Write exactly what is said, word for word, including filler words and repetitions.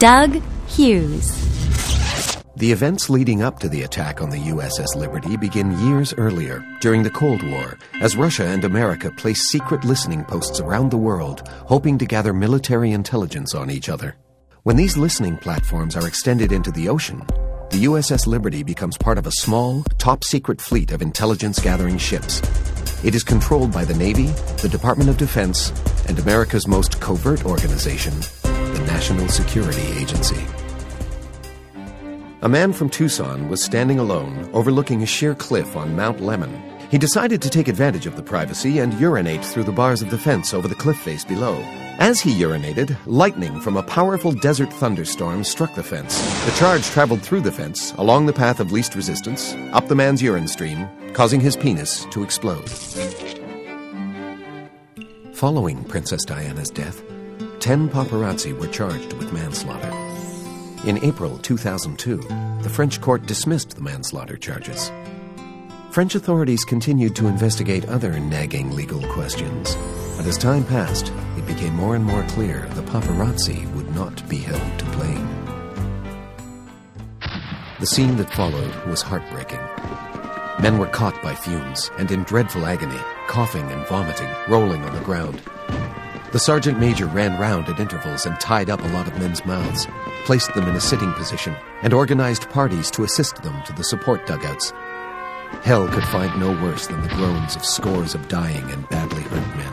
Doug Hughes. The events leading up to the attack on the U S S Liberty begin years earlier, during the Cold War, as Russia and America place secret listening posts around the world, hoping to gather military intelligence on each other. When these listening platforms are extended into the ocean, the U S S Liberty becomes part of a small, top-secret fleet of intelligence-gathering ships. It is controlled by the Navy, the Department of Defense, and America's most covert organization, the National Security Agency. A man from Tucson was standing alone, overlooking a sheer cliff on Mount Lemmon. He decided to take advantage of the privacy and urinate through the bars of the fence over the cliff face below. As he urinated, lightning from a powerful desert thunderstorm struck the fence. The charge traveled through the fence, along the path of least resistance, up the man's urine stream, causing his penis to explode. Following Princess Diana's death, ten paparazzi were charged with manslaughter. In April two thousand two, the French court dismissed the manslaughter charges. French authorities continued to investigate other nagging legal questions, but as time passed, it became more and more clear the paparazzi would not be held to blame. The scene that followed was heartbreaking. Men were caught by fumes and in dreadful agony, coughing and vomiting, rolling on the ground. The sergeant major ran round at intervals and tied up a lot of men's mouths, placed them in a sitting position, and organized parties to assist them to the support dugouts. Hell could find no worse than the groans of scores of dying and badly hurt men.